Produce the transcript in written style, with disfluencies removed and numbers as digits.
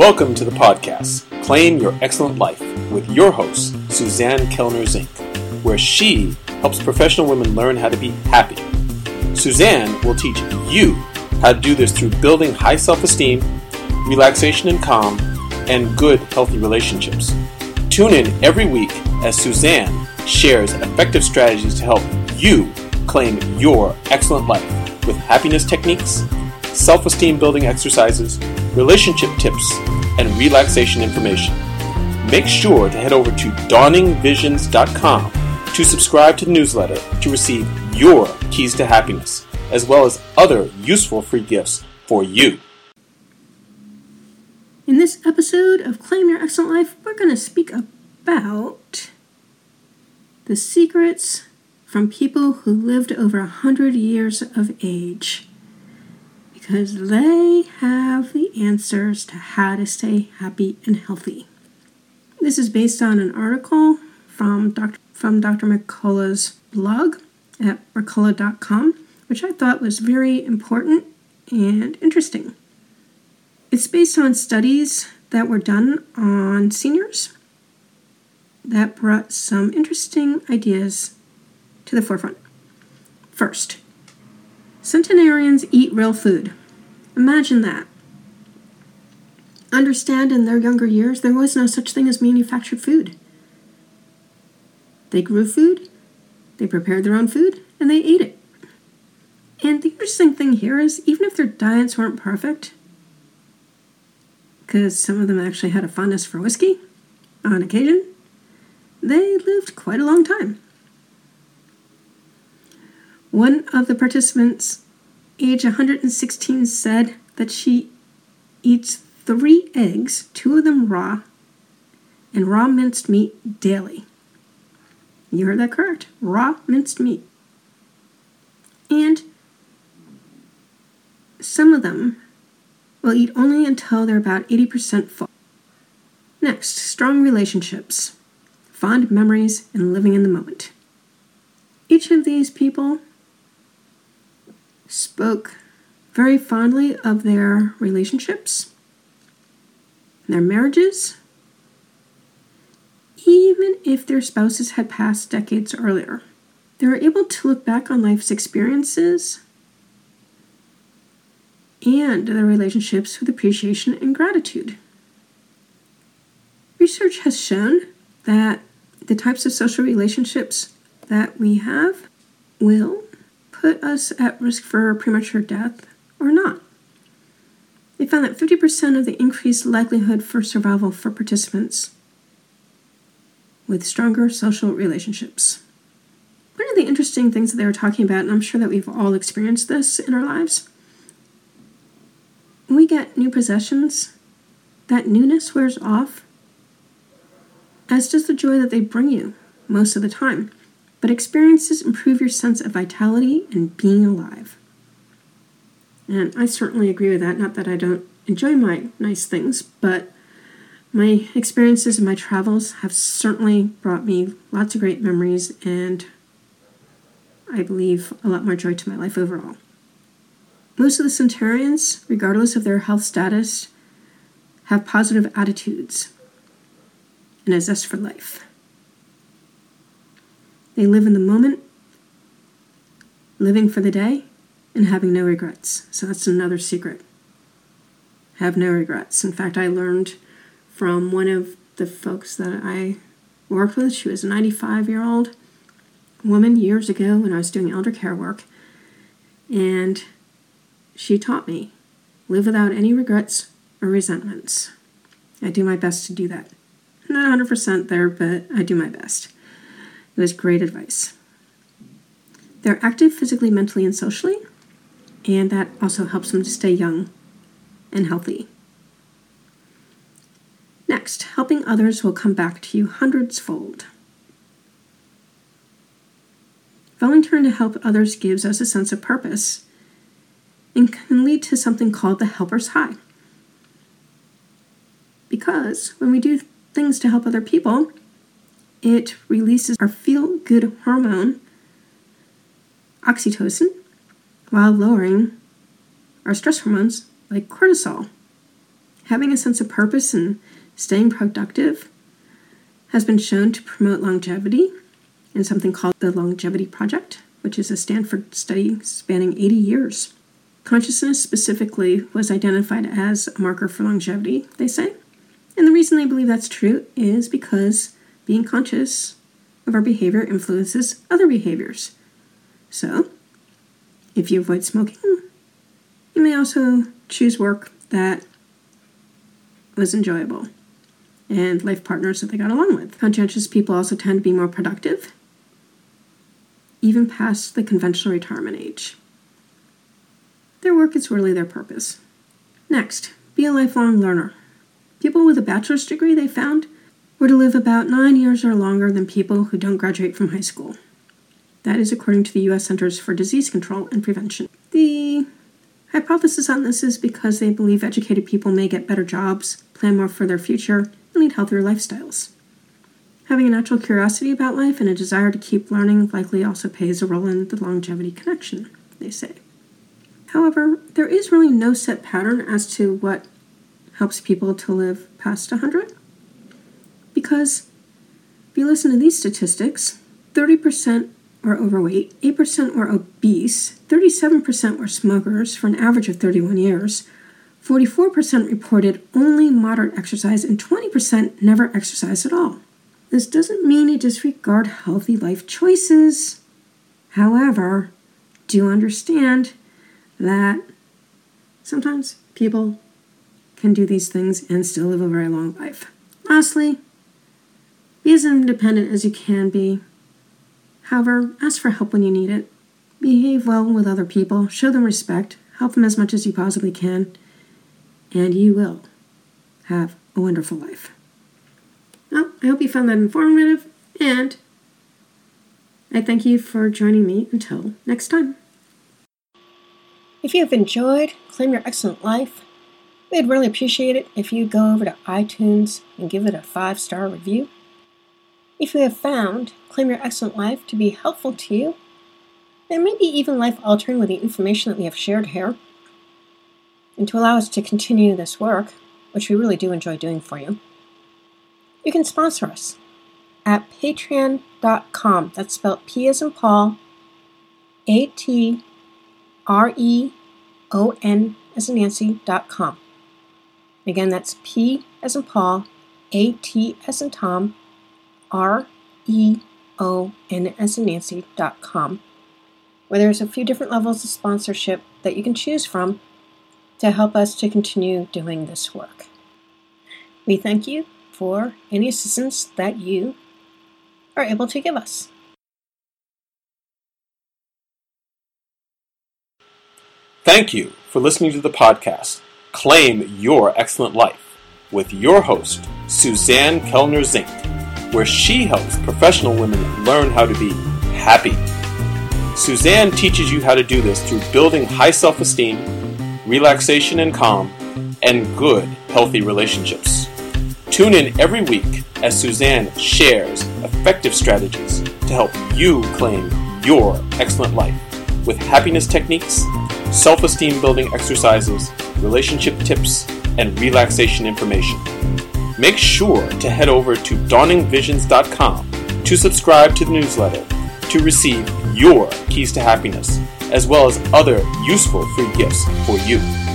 Welcome to the podcast, Claim Your Excellent Life, with your host, Suzanne Kellner Zink, where she helps professional women learn how to be happy. Suzanne will teach you how to do this through building high self-esteem, relaxation and calm, and good, healthy relationships. Tune in every week as Suzanne shares effective strategies to help you claim your excellent life with happiness techniques, self-esteem building exercises, relationship tips, and relaxation information. Make sure to head over to dawningvisions.com to subscribe to the newsletter to receive your keys to happiness, as well as other useful free gifts for you. In this episode of Claim Your Excellent Life, we're going to speak about the secrets from people who lived over 100 years of age, because they have the answers to how to stay happy and healthy. This is based on an article from Dr. McCullough's blog at mercola.com, which I thought was very important and interesting. It's based on studies that were done on seniors that brought some interesting ideas to the forefront. First, centenarians eat real food. Imagine that. Understand, in their younger years, there was no such thing as manufactured food. They grew food, they prepared their own food, and they ate it. And the interesting thing here is, even if their diets weren't perfect, because some of them actually had a fondness for whiskey on occasion, they lived quite a long time. One of the participants, age 116, said that she eats 3 eggs, 2 of them raw, and raw minced meat daily. You heard that correct. Raw minced meat. And some of them will eat only until they're about 80% full. Next, strong relationships, fond memories, and living in the moment. Each of these people spoke very fondly of their relationships, their marriages, even if their spouses had passed decades earlier. They were able to look back on life's experiences and their relationships with appreciation and gratitude. Research has shown that the types of social relationships that we have will put us at risk for premature death or not. They found that 50% of the increased likelihood for survival for participants with stronger social relationships. One of the interesting things that they were talking about, and I'm sure that we've all experienced this in our lives, when we get new possessions, that newness wears off, as does the joy that they bring you most of the time. But experiences improve your sense of vitality and being alive. And I certainly agree with that. Not that I don't enjoy my nice things, but my experiences and my travels have certainly brought me lots of great memories and, I believe, a lot more joy to my life overall. Most of the centenarians, regardless of their health status, have positive attitudes and a zest for life. They live in the moment, living for the day, and having no regrets. So that's another secret. Have no regrets. In fact, I learned from one of the folks that I worked with. She was a 95-year-old woman years ago when I was doing elder care work. And she taught me, live without any regrets or resentments. I do my best to do that. I'm not 100% there, but I do my best. It was great advice. They're active physically, mentally, and socially, and that also helps them to stay young and healthy. Next, helping others will come back to you hundreds-fold. Volunteering to help others gives us a sense of purpose and can lead to something called the helper's high. Because when we do things to help other people, it releases our feel-good hormone, oxytocin, while lowering our stress hormones like cortisol Having a sense of purpose and staying productive has been shown to promote longevity in something called the Longevity Project, which is a Stanford study spanning 80 years. Consciousness specifically was identified as a marker for longevity, they say. And the reason they believe that's true is because being conscious of our behavior influences other behaviors. So, if you avoid smoking, you may also choose work that was enjoyable and life partners that they got along with. Conscientious people also tend to be more productive, even past the conventional retirement age. Their work is really their purpose. Next, be a lifelong learner. People with a bachelor's degree, they found, were to live about 9 years or longer than people who don't graduate from high school. That is according to the U.S. Centers for Disease Control and Prevention. The hypothesis on this is because they believe educated people may get better jobs, plan more for their future, and lead healthier lifestyles. Having a natural curiosity about life and a desire to keep learning likely also plays a role in the longevity connection, they say. However, there is really no set pattern as to what helps people to live past 100. Because if you listen to these statistics, 30% were overweight, 8% were obese, 37% were smokers for an average of 31 years, 44% reported only moderate exercise, and 20% never exercised at all. This doesn't mean you disregard healthy life choices. However, do understand that sometimes people can do these things and still live a very long life. Lastly, be as independent as you can be. However, ask for help when you need it. Behave well with other people, show them respect, help them as much as you possibly can, and you will have a wonderful life. Well, I hope you found that informative, and I thank you for joining me until next time. If you have enjoyed Claim Your Excellent Life, we'd really appreciate it if you go over to iTunes and give it a 5-star review. If you have found Claim Your Excellent Life to be helpful to you, and maybe even life-altering with the information that we have shared here, and to allow us to continue this work, which we really do enjoy doing for you, you can sponsor us at patreon.com. That's spelled P as in Paul, ATREON as in Nancy.com. Again, that's P as in Paul, AT as in Tom, REON as in Nancy.com, where there's a few different levels of sponsorship that you can choose from to help us to continue doing this work. We thank you for any assistance that you are able to give us. Thank you for listening to the podcast, Claim Your Excellent Life, with your host, Suzanne Kellner Zink, where she helps professional women learn how to be happy. Suzanne teaches you how to do this through building high self-esteem, relaxation and calm, and good, healthy relationships. Tune in every week as Suzanne shares effective strategies to help you claim your excellent life with happiness techniques, self-esteem building exercises, relationship tips, and relaxation information. Make sure to head over to dawningvisions.com to subscribe to the newsletter to receive your keys to happiness, as well as other useful free gifts for you.